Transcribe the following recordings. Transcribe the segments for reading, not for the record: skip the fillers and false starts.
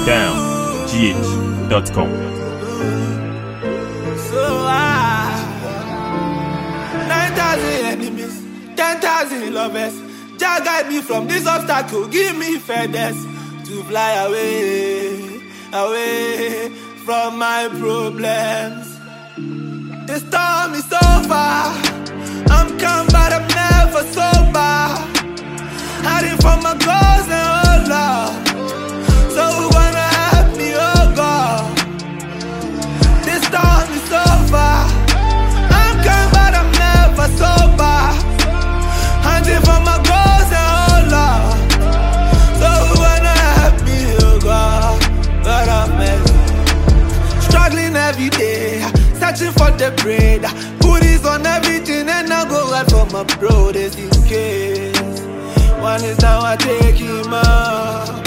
downgh.com. So 9,000 enemies, 10,000 lovers. Jah guide me from this obstacle, give me feathers to fly away, away from my problems. The storm is over, I'm calm but I'm never sober. Hiding from my goals and oh Lord, so who gonna help me, oh God? The storm is over, I'm calm but I'm never sober. Hiding from my goals and oh Lord, so who gonna help me, oh God? God of mercy. Struggling every day, searching for the bread. Goodies on everything and I go right for my brothers in case. One is now I take him up.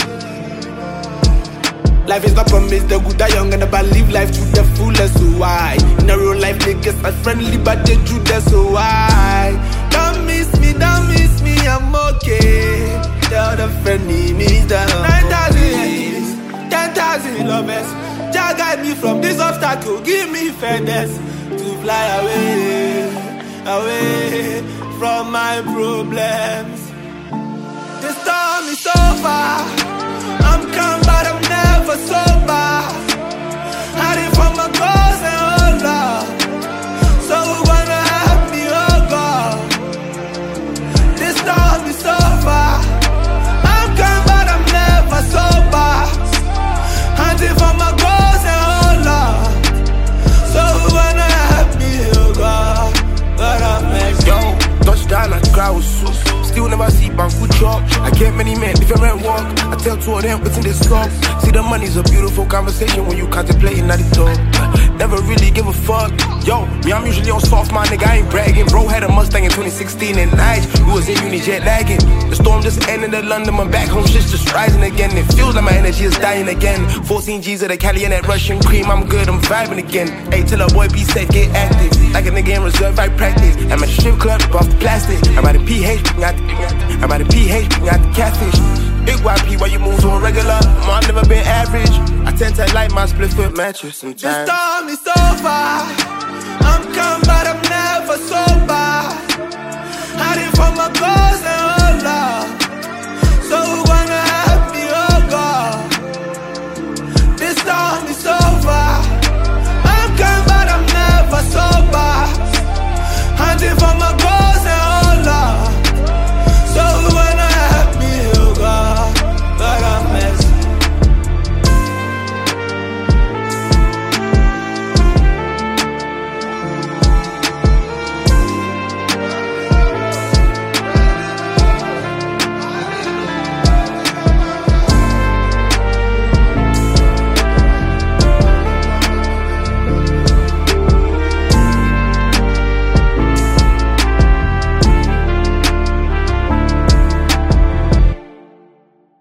Life is not promised, the good are young and I live life to the fullest. So why? In a real life niggas are friendly but they do that. So why? Don't miss me, I'm okay. Tell the friendly me that 9,000 enemies, 10,000 lovers. Jah guide me from this obstacle, give me feathers to fly away, away from my problems. The storm is over, I'm calm but I'm never sober. Hiding from my goals and oh Lord, so who gonna help me, oh God? The storm is over, I'm calm but I'm never sober. Hiding from my goals and oh Lord, so who gonna help me, oh God? God of mercy. Yo, touchdown like the crowd was so. Still never see Banku chop. I get many men, different walk. I tell two of them what's in this club. See the money's a beautiful conversation when you contemplating at the top. Never really give a fuck. Yo, me I'm usually on soft, my nigga, I ain't bragging. Bro had a Mustang in 2016 and nice. We was in uni jet lagging. The storm just ended in London, my back home shit's just rising again. It feels like my energy is dying again. 14 G's of the Cali and that Russian cream, I'm good, I'm vibing again. Hey, tell a boy be safe, get active. Like a nigga in reserve, I practice. I'm at the strip club, rip off the plastic. I'm at the PH, I'm at the PH, bring out the catfish. Big YP, why you move so regular? I've never been average. I tend to like my split foot mattress sometimes. The storm is over, I'm calm but I'm never sober. Hiding from my